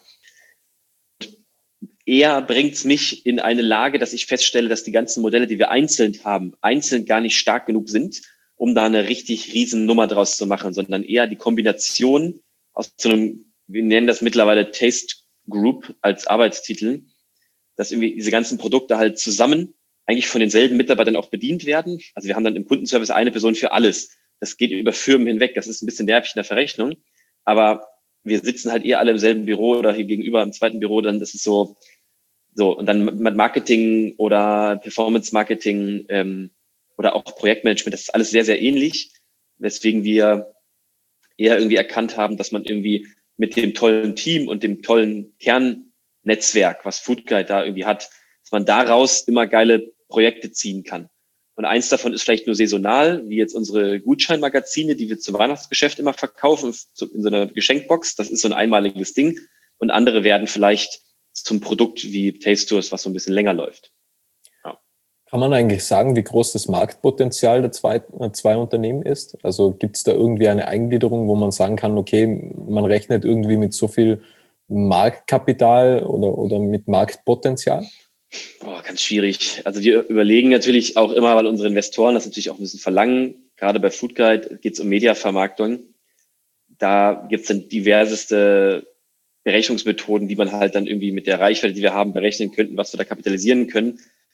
Eher bringt es mich in eine Lage, dass ich feststelle, dass die ganzen Modelle, die wir einzeln haben, einzeln gar nicht stark genug sind, um da eine richtig riesen Nummer draus zu machen, sondern eher die Kombination aus so einem, wir nennen das mittlerweile Taste Group als Arbeitstitel, dass irgendwie diese ganzen Produkte halt zusammen eigentlich von denselben Mitarbeitern auch bedient werden. Also wir haben dann im Kundenservice eine Person für alles. Das geht über Firmen hinweg. Das ist ein bisschen nervig in der Verrechnung. Aber wir sitzen halt alle im selben Büro oder hier gegenüber im zweiten Büro. Dann das ist so. Und dann mit Marketing oder Performance Marketing oder auch Projektmanagement, das ist alles sehr, sehr ähnlich. Weswegen wir eher irgendwie erkannt haben, dass man irgendwie mit dem tollen Team und dem tollen Kernnetzwerk, was Foodguide da irgendwie hat, dass man daraus immer geile Projekte ziehen kann. Und eins davon ist vielleicht nur saisonal, wie jetzt unsere Gutscheinmagazine, die wir zum Weihnachtsgeschäft immer verkaufen, in so einer Geschenkbox. Das ist so ein einmaliges Ding. Und andere werden vielleicht zum Produkt wie Taste Tours, was so ein bisschen länger läuft. Ja. Kann man eigentlich sagen, wie groß das Marktpotenzial der zwei Unternehmen ist? Also gibt es da irgendwie eine Eingliederung, wo man sagen kann, okay, man rechnet irgendwie mit so viel Marktkapital oder mit Marktpotenzial? Ganz schwierig. Also wir überlegen natürlich auch immer, weil unsere Investoren das natürlich auch ein bisschen verlangen. Gerade bei Foodguide geht es um Mediavermarktung. Da gibt es dann diverseste Berechnungsmethoden, die man halt dann irgendwie mit der Reichweite, die wir haben, berechnen könnten, was wir da kapitalisieren können.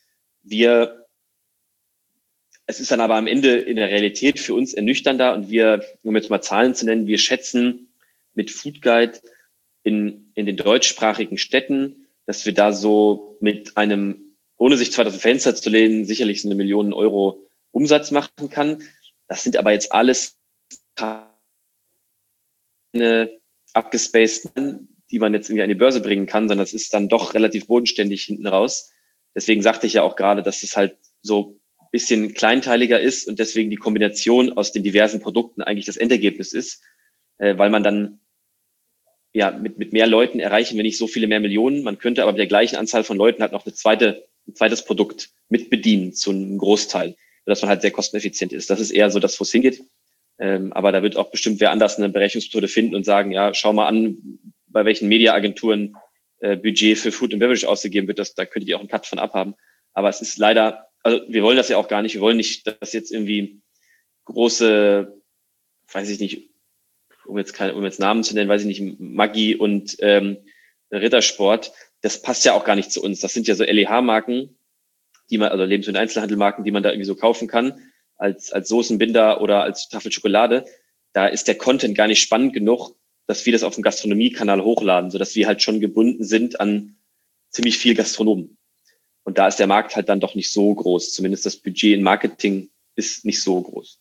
Es ist dann aber am Ende in der Realität für uns ernüchternder und um jetzt mal Zahlen zu nennen, wir schätzen mit Foodguide in den deutschsprachigen Städten, dass wir da so mit einem ohne sich zwar aus dem Fenster zu lehnen, sicherlich so 1 Million Euro Umsatz machen kann. Das sind aber jetzt alles keine abgespaceden, die man jetzt irgendwie an die Börse bringen kann, sondern das ist dann doch relativ bodenständig hinten raus. Deswegen sagte ich ja auch gerade, dass es halt so ein bisschen kleinteiliger ist und deswegen die Kombination aus den diversen Produkten eigentlich das Endergebnis ist, weil man dann ja mit mehr Leuten erreichen wir nicht so viele mehr Millionen. Man könnte aber mit der gleichen Anzahl von Leuten halt noch ein zweites Produkt mit bedienen zu einem Großteil, sodass man halt sehr kosteneffizient ist. Das ist eher so das, wo es hingeht. Aber da wird auch bestimmt wer anders eine Berechnungsmethode finden und sagen, ja, schau mal an, bei welchen Mediaagenturen Budget für Food and Beverage ausgegeben wird. Da könntet ihr auch einen Cut von abhaben. Aber es ist leider, also wir wollen das ja auch gar nicht. Wir wollen nicht, dass jetzt irgendwie große, weiß ich nicht, um jetzt Namen zu nennen, weiß ich nicht, Maggi und Rittersport, das passt ja auch gar nicht zu uns. Das sind ja so LEH-Marken, also Lebensmittel-Einzelhandelmarken, die man da irgendwie so kaufen kann, als Soßenbinder oder als Tafel Schokolade. Da ist der Content gar nicht spannend genug, dass wir das auf dem Gastronomie-Kanal hochladen, sodass wir halt schon gebunden sind an ziemlich viel Gastronomen. Und da ist der Markt halt dann doch nicht so groß. Zumindest das Budget in Marketing ist nicht so groß.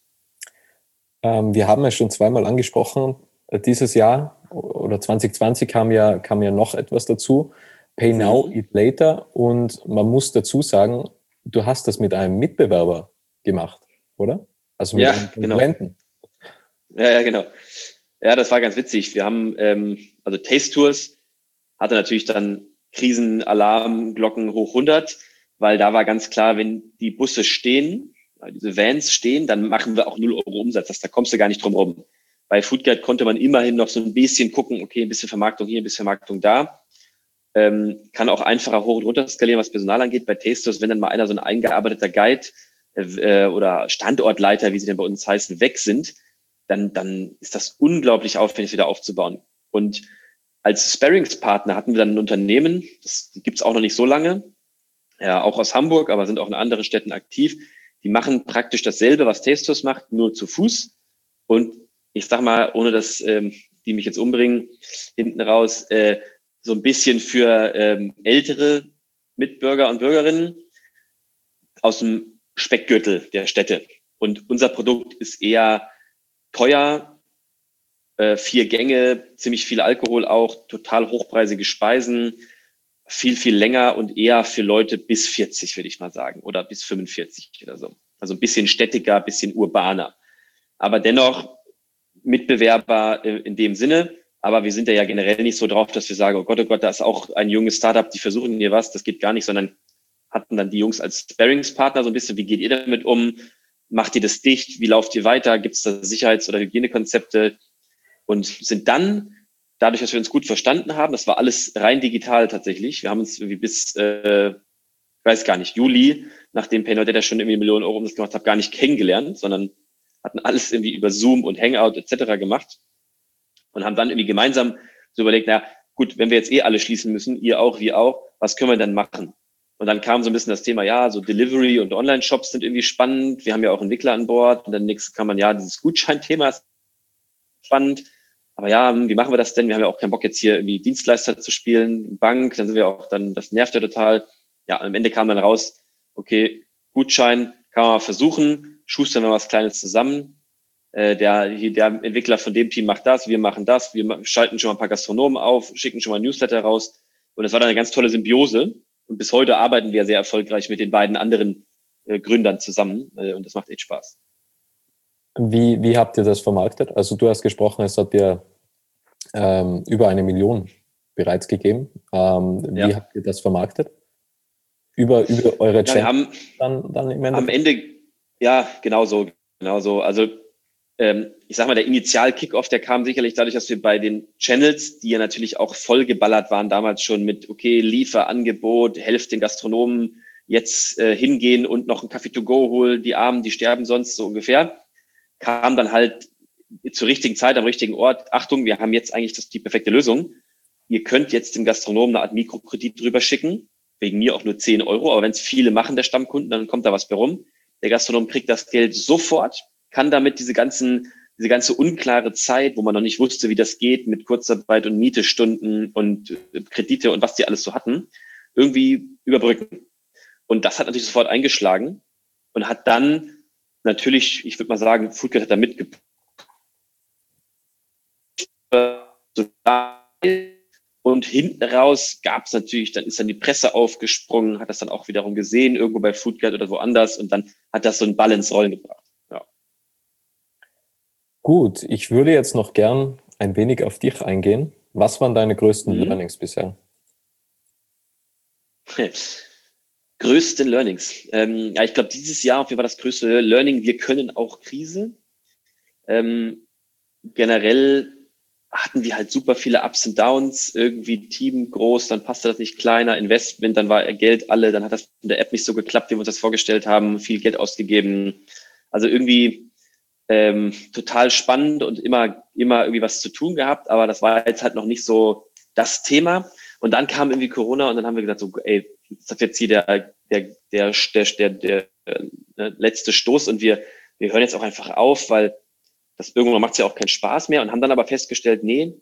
Wir haben ja schon zweimal angesprochen, dieses Jahr oder 2020 kam ja noch etwas dazu. Pay Now, Eat Later. Und man muss dazu sagen, du hast das mit einem Mitbewerber gemacht, oder? Also mit einem Konkurrenten. Genau. Ja, genau. Ja, das war ganz witzig. Wir haben, also Taste Tours hatte natürlich dann Krisenalarmglocken hoch 100, weil da war ganz klar, wenn die Busse stehen, diese Vans stehen, dann machen wir auch 0 Euro Umsatz. Da kommst du gar nicht drum rum. Bei Foodguide konnte man immerhin noch so ein bisschen gucken, okay, ein bisschen Vermarktung hier, ein bisschen Vermarktung da. Kann auch einfacher hoch und runter skalieren, was Personal angeht. Bei Taste Tours, wenn dann mal einer so ein eingearbeiteter Guide oder Standortleiter, wie sie denn bei uns heißen, weg sind, dann ist das unglaublich aufwendig, wieder aufzubauen. Und als Sparringspartner hatten wir dann ein Unternehmen, das gibt's auch noch nicht so lange, ja, auch aus Hamburg, aber sind auch in anderen Städten aktiv. Die machen praktisch dasselbe, was Taste Tours macht, nur zu Fuß. Und ich sag mal, ohne dass die mich jetzt umbringen, hinten raus, so ein bisschen für ältere Mitbürger und Bürgerinnen aus dem Speckgürtel der Städte. Und unser Produkt ist eher teuer, 4 Gänge, ziemlich viel Alkohol auch, total hochpreisige Speisen, viel, viel länger und eher für Leute bis 40, würde ich mal sagen, oder bis 45 oder so. Also ein bisschen städtiger, ein bisschen urbaner. Aber dennoch Mitbewerber in dem Sinne. Aber wir sind ja generell nicht so drauf, dass wir sagen, oh Gott, da ist auch ein junges Startup, die versuchen hier was, das geht gar nicht, sondern hatten dann die Jungs als Sparringspartner so ein bisschen, wie geht ihr damit um? Macht ihr das dicht? Wie lauft ihr weiter? Gibt es da Sicherheits- oder Hygienekonzepte? Und sind dann, dadurch, dass wir uns gut verstanden haben, das war alles rein digital tatsächlich. Wir haben uns irgendwie bis, ich weiß gar nicht, Juli, nachdem Paynow Data schon irgendwie 1 Million Euro Umsatz gemacht hat, gar nicht kennengelernt, sondern hatten alles irgendwie über Zoom und Hangout etc. gemacht und haben dann irgendwie gemeinsam so überlegt, na gut, wenn wir jetzt alle schließen müssen, ihr auch, wir auch, was können wir denn machen? Und dann kam so ein bisschen das Thema, ja, so Delivery und Online-Shops sind irgendwie spannend. Wir haben ja auch Entwickler an Bord. Und dann nächstes kann man, ja, dieses Gutscheinthema ist spannend. Aber ja, wie machen wir das denn? Wir haben ja auch keinen Bock, jetzt hier irgendwie Dienstleister zu spielen, Bank, dann sind wir auch das nervt ja total. Ja, am Ende kam dann raus, okay, Gutschein kann man mal versuchen, schustern wir was Kleines zusammen. Der Entwickler von dem Team macht das, wir machen das, wir schalten schon mal ein paar Gastronomen auf, schicken schon mal ein Newsletter raus. Und das war dann eine ganz tolle Symbiose. Und bis heute arbeiten wir sehr erfolgreich mit den beiden anderen Gründern zusammen. Und das macht echt Spaß. Wie habt ihr das vermarktet? Also du hast gesprochen, es hat dir über 1 Million bereits gegeben. Wie habt ihr das vermarktet? Über eure Channel dann im Endeffekt? Am Ende, ja, genau so. Also ich sag mal, der Initial-Kickoff, der kam sicherlich dadurch, dass wir bei den Channels, die ja natürlich auch voll geballert waren, damals schon mit, okay, Lieferangebot, helft den Gastronomen jetzt hingehen und noch einen Kaffee to go holen, die Armen, die sterben sonst, so ungefähr, kam dann halt zur richtigen Zeit am richtigen Ort, Achtung, wir haben jetzt eigentlich die perfekte Lösung. Ihr könnt jetzt dem Gastronomen eine Art Mikrokredit drüber schicken, wegen mir auch nur 10 Euro, aber wenn es viele machen, der Stammkunden, dann kommt da was bei rum. Der Gastronom kriegt das Geld sofort, kann damit diese ganze unklare Zeit, wo man noch nicht wusste, wie das geht, mit Kurzarbeit und Mietestunden und Kredite und was die alles so hatten, irgendwie überbrücken. Und das hat natürlich sofort eingeschlagen und hat dann natürlich, ich würde mal sagen, Foodguide hat da mitgepusht. Und hinten raus gab es natürlich, dann ist dann die Presse aufgesprungen, hat das dann auch wiederum gesehen, irgendwo bei Foodguide oder woanders, und dann hat das so einen Ball ins Rollen gebracht. Ja. Gut, ich würde jetzt noch gern ein wenig auf dich eingehen. Was waren deine größten Learnings bisher? Größten Learnings. Ja, ich glaube, dieses Jahr auf jeden Fall das größte Learning, wir können auch Krise. Generell hatten wir halt super viele Ups und Downs, irgendwie Team groß, dann passte das nicht, kleiner, Investment, dann war Geld alle, dann hat das in der App nicht so geklappt, wie wir uns das vorgestellt haben, viel Geld ausgegeben. Also irgendwie total spannend und immer irgendwie was zu tun gehabt, aber das war jetzt halt noch nicht so das Thema. Und dann kam irgendwie Corona und dann haben wir gesagt, so, ey, das ist jetzt hier der letzte Stoß und wir hören jetzt auch einfach auf, weil das irgendwann macht es ja auch keinen Spaß mehr, und haben dann aber festgestellt, nee,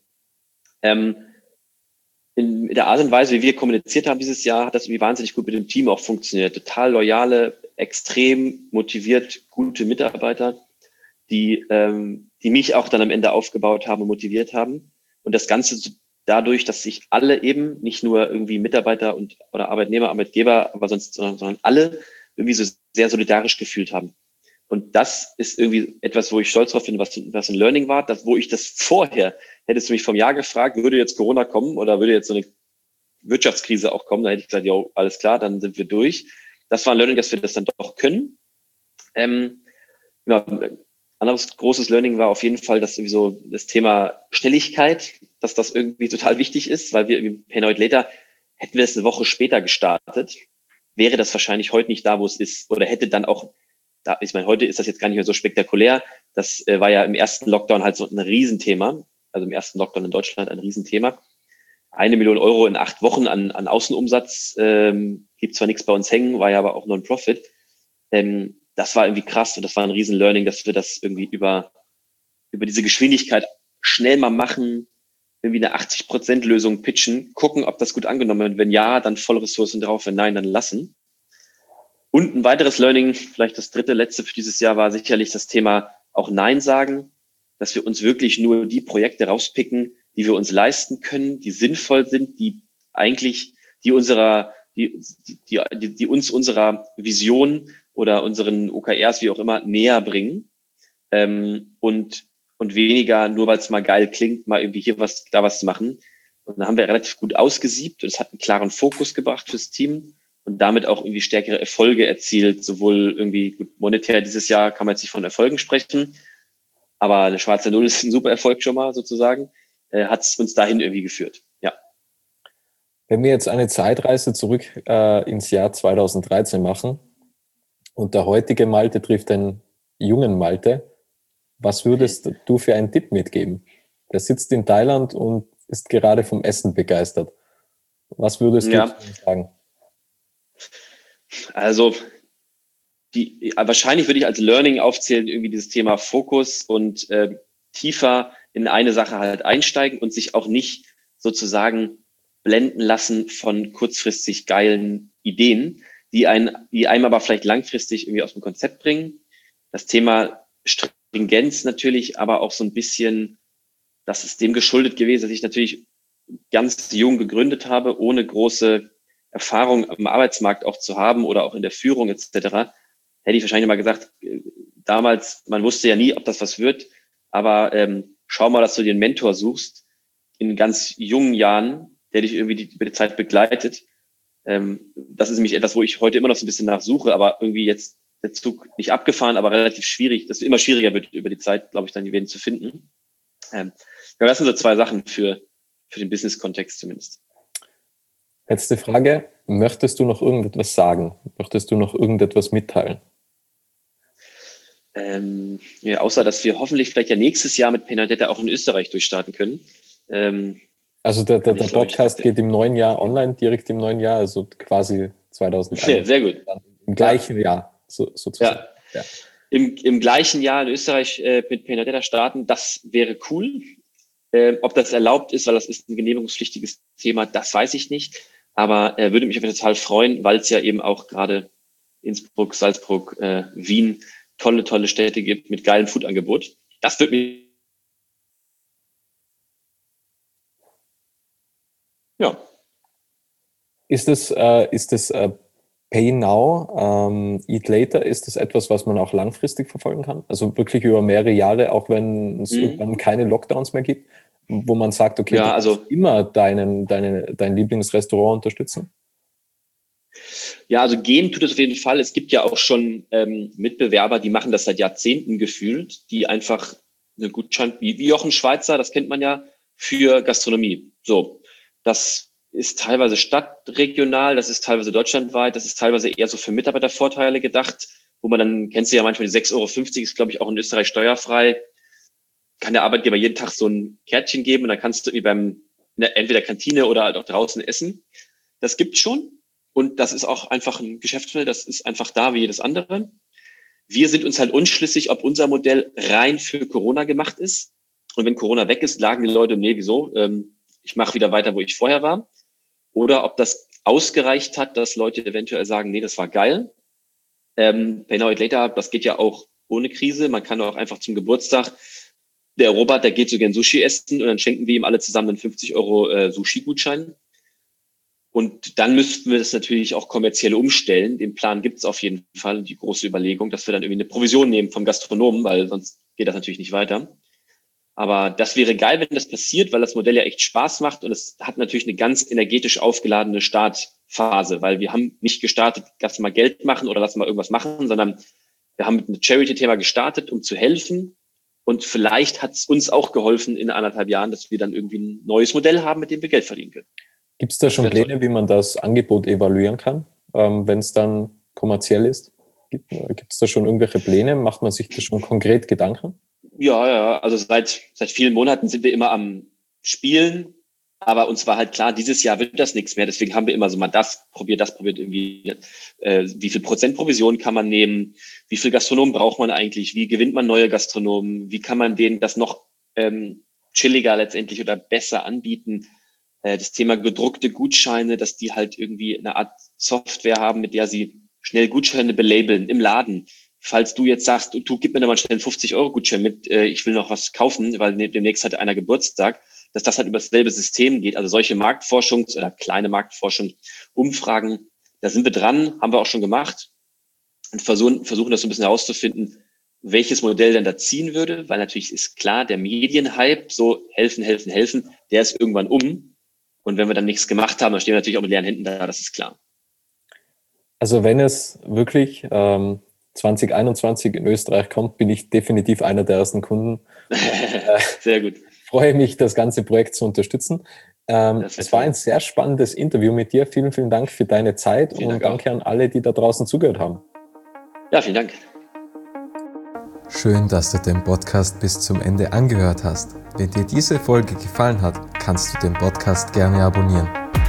in der Art und Weise, wie wir kommuniziert haben dieses Jahr, hat das irgendwie wahnsinnig gut mit dem Team auch funktioniert. Total loyale, extrem motiviert, gute Mitarbeiter, die mich auch dann am Ende aufgebaut haben und motiviert haben. Und das Ganze dadurch, dass sich alle eben, nicht nur irgendwie Mitarbeiter oder Arbeitnehmer, Arbeitgeber, aber sondern alle irgendwie so sehr solidarisch gefühlt haben. Und das ist irgendwie etwas, wo ich stolz drauf bin, was ein Learning war, wo ich das vorher, hättest du mich vom Jahr gefragt, würde jetzt Corona kommen oder würde jetzt so eine Wirtschaftskrise auch kommen, da hätte ich gesagt, jo, alles klar, dann sind wir durch. Das war ein Learning, dass wir das dann doch können. Genau. Anderes großes Learning war auf jeden Fall, dass sowieso das Thema Schnelligkeit, dass das irgendwie total wichtig ist, weil wir irgendwie Paynoid Later, hätten wir es eine Woche später gestartet, wäre das wahrscheinlich heute nicht da, wo es ist, oder hätte dann auch da, ich meine, heute ist das jetzt gar nicht mehr so spektakulär. Das war ja im ersten Lockdown halt so ein Riesenthema. Also im ersten Lockdown in Deutschland ein Riesenthema. 1 Million Euro in 8 Wochen an Außenumsatz, gibt zwar nichts bei uns hängen, war ja aber auch Non-Profit. Das war irgendwie krass und das war ein Riesen-Learning, dass wir das irgendwie über diese Geschwindigkeit schnell mal machen, irgendwie eine 80%-Lösung pitchen, gucken, ob das gut angenommen wird. Wenn ja, dann voll Ressourcen drauf, wenn nein, dann lassen. Und ein weiteres Learning, vielleicht das letzte für dieses Jahr, war sicherlich das Thema auch Nein sagen, dass wir uns wirklich nur die Projekte rauspicken, die wir uns leisten können, die sinnvoll sind, die eigentlich, die uns unserer Vision oder unseren OKRs, wie auch immer, näher bringen, und weniger, nur weil es mal geil klingt, mal irgendwie hier was, da was zu machen. Und dann haben wir relativ gut ausgesiebt und es hat einen klaren Fokus gebracht fürs Team. Und damit auch irgendwie stärkere Erfolge erzielt, sowohl irgendwie gut, monetär dieses Jahr kann man jetzt nicht von Erfolgen sprechen, aber eine schwarze Null ist ein super Erfolg schon mal sozusagen, hat es uns dahin irgendwie geführt, ja. Wenn wir jetzt eine Zeitreise zurück ins Jahr 2013 machen und der heutige Malte trifft den jungen Malte, was würdest du für einen Tipp mitgeben? Der sitzt in Thailand und ist gerade vom Essen begeistert. Was würdest du sagen? Also wahrscheinlich würde ich als Learning aufzählen, irgendwie dieses Thema Fokus und tiefer in eine Sache halt einsteigen und sich auch nicht sozusagen blenden lassen von kurzfristig geilen Ideen, die einem aber vielleicht langfristig irgendwie aus dem Konzept bringen. Das Thema Stringenz natürlich, aber auch so ein bisschen, das ist dem geschuldet gewesen, dass ich natürlich ganz jung gegründet habe, ohne große Erfahrung am Arbeitsmarkt auch zu haben oder auch in der Führung etc., hätte ich wahrscheinlich mal gesagt, damals, man wusste ja nie, ob das was wird, aber schau mal, dass du dir einen Mentor suchst in ganz jungen Jahren, der dich irgendwie über die Zeit begleitet. Das ist nämlich etwas, wo ich heute immer noch so ein bisschen nachsuche, aber irgendwie jetzt der Zug nicht abgefahren, aber relativ schwierig, dass es immer schwieriger wird über die Zeit, glaube ich, dann wen zu finden. Das sind so 2 Sachen für den Business-Kontext zumindest. Letzte Frage. Möchtest du noch irgendetwas sagen? Möchtest du noch irgendetwas mitteilen? Ja, außer, dass wir hoffentlich vielleicht ja nächstes Jahr mit Paynoid Later auch in Österreich durchstarten können. Also der Podcast geht im neuen Jahr online, direkt im neuen Jahr, also quasi 2001. Sehr gut. Im gleichen Jahr, sozusagen. Ja. Im gleichen Jahr in Österreich mit Paynoid Later starten, das wäre cool. Ob das erlaubt ist, weil das ist ein genehmigungspflichtiges Thema, das weiß ich nicht. Aber würde mich total freuen, weil es ja eben auch gerade Innsbruck, Salzburg, Wien tolle Städte gibt mit geilem Foodangebot. Das wird mich, ja. Ist das Pay Now, Eat Later, ist das etwas, was man auch langfristig verfolgen kann? Also wirklich über mehrere Jahre, auch wenn es irgendwann keine Lockdowns mehr gibt, wo man sagt, okay, ja, du kannst immer dein Lieblingsrestaurant unterstützen? Ja, also gehen tut es auf jeden Fall. Es gibt ja auch schon Mitbewerber, die machen das seit Jahrzehnten gefühlt, die einfach eine Gutschein, wie Jochen Schweizer, das kennt man ja, für Gastronomie. So, das ist teilweise stadtregional, das ist teilweise deutschlandweit, das ist teilweise eher so für Mitarbeitervorteile gedacht, wo man dann, kennst du ja manchmal die 6,50 €, ist glaube ich auch in Österreich steuerfrei, kann der Arbeitgeber jeden Tag so ein Kärtchen geben und dann kannst du irgendwie entweder Kantine oder halt auch draußen essen. Das gibt's schon und das ist auch einfach ein Geschäftsmodell, das ist einfach da wie jedes andere. Wir sind uns halt unschlüssig, ob unser Modell rein für Corona gemacht ist. Und wenn Corona weg ist, lagen die Leute, nee, wieso? Ich mache wieder weiter, wo ich vorher war. Oder ob das ausgereicht hat, dass Leute eventuell sagen, nee, das war geil. Pay Now, Eat Later, das geht ja auch ohne Krise. Man kann auch einfach zum Geburtstag, der Robert, der geht so gern Sushi essen und dann schenken wir ihm alle zusammen einen 50 € Sushi-Gutschein. Und dann müssten wir das natürlich auch kommerziell umstellen. Den Plan gibt es auf jeden Fall, die große Überlegung, dass wir dann irgendwie eine Provision nehmen vom Gastronomen, weil sonst geht das natürlich nicht weiter. Aber das wäre geil, wenn das passiert, weil das Modell ja echt Spaß macht und es hat natürlich eine ganz energetisch aufgeladene Startphase, weil wir haben nicht gestartet, lass mal Geld machen oder lass mal irgendwas machen, sondern wir haben mit einem Charity-Thema gestartet, um zu helfen. Und vielleicht hat es uns auch geholfen in 1,5 Jahren, dass wir dann irgendwie ein neues Modell haben, mit dem wir Geld verdienen können. Gibt es da schon Pläne, wie man das Angebot evaluieren kann, wenn es dann kommerziell ist? Gibt es da schon irgendwelche Pläne? Macht man sich da schon konkret Gedanken? Ja, also seit vielen Monaten sind wir immer am Spielen, aber uns war halt klar, dieses Jahr wird das nichts mehr. Deswegen haben wir immer so mal das probiert irgendwie. Wie viel Prozent Provision kann man nehmen? Wie viel Gastronomen braucht man eigentlich? Wie gewinnt man neue Gastronomen? Wie kann man denen das noch chilliger letztendlich oder besser anbieten? Das Thema gedruckte Gutscheine, dass die halt irgendwie eine Art Software haben, mit der sie schnell Gutscheine belabeln im Laden. Falls du jetzt sagst, du gib mir da mal schnell einen 50 € Gutschein mit, ich will noch was kaufen, weil demnächst hat einer Geburtstag, dass das halt über dasselbe System geht. Also solche Marktforschungs- oder kleine Marktforschungsumfragen, da sind wir dran, haben wir auch schon gemacht und versuchen das so ein bisschen herauszufinden, welches Modell denn da ziehen würde, weil natürlich ist klar, der Medienhype, so helfen, der ist irgendwann um. Und wenn wir dann nichts gemacht haben, dann stehen wir natürlich auch mit leeren Händen da, das ist klar. Also wenn es wirklich 2021 in Österreich kommt, bin ich definitiv einer der ersten Kunden. Sehr gut. Freue mich, das ganze Projekt zu unterstützen. Es war ein sehr spannendes Interview mit dir. Vielen, vielen Dank für deine Zeit und danke an alle, die da draußen zugehört haben. Ja, vielen Dank. Schön, dass du den Podcast bis zum Ende angehört hast. Wenn dir diese Folge gefallen hat, kannst du den Podcast gerne abonnieren.